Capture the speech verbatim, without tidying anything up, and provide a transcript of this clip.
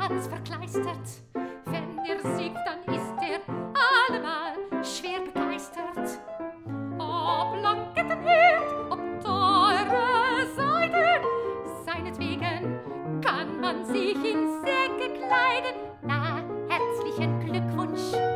ganz verkleistert. Wenn er singt, dann ist er allemal schwer begeistert. Ob Blankettenherd, ob teure Seide, seinetwegen kann man sich in Säcke kleiden. Na, herzlichen Glückwunsch!